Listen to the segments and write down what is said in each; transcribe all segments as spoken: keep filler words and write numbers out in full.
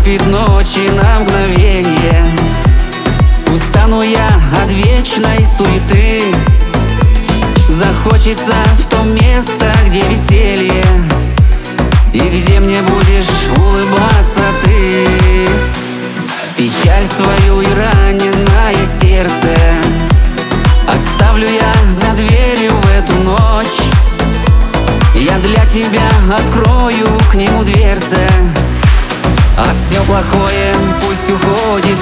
наступит ночи на мгновенье. Устану я от вечной суеты. Захочется в то место, где веселье, и где мне будешь улыбаться ты. Печаль свою и раненое сердце оставлю я за дверью в эту ночь. Я для тебя открою к нему дверцы, а все плохое пусть уходит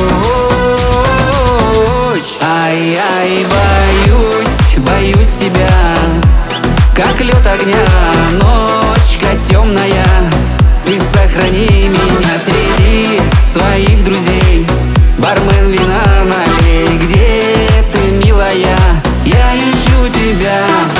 прочь. Ай-яй, боюсь, боюсь тебя, как лед огня, ночка темная. Ты сохрани меня среди своих друзей. Бармен, вина налей, где ты, милая? Я ищу тебя.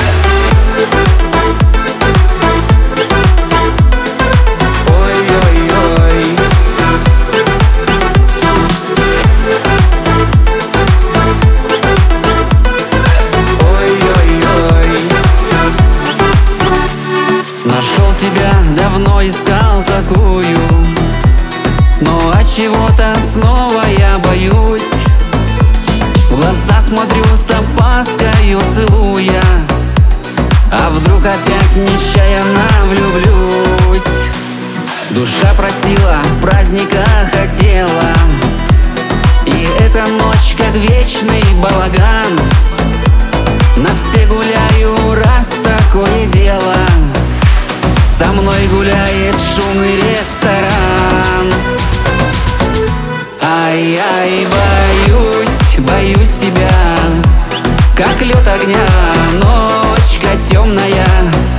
Нашел тебя, давно искал такую, но от чего-то снова я боюсь. В глаза смотрю с опаскою, целуя, а вдруг опять нечаянно влюблюсь. Душа просила, праздника хотела, и эта ночь как вечный балаган. На все гуляю, раз такое дело, со мной гуляет шумный ресторан. Ай-яй, боюсь, боюсь тебя, как лед огня, ночка темная.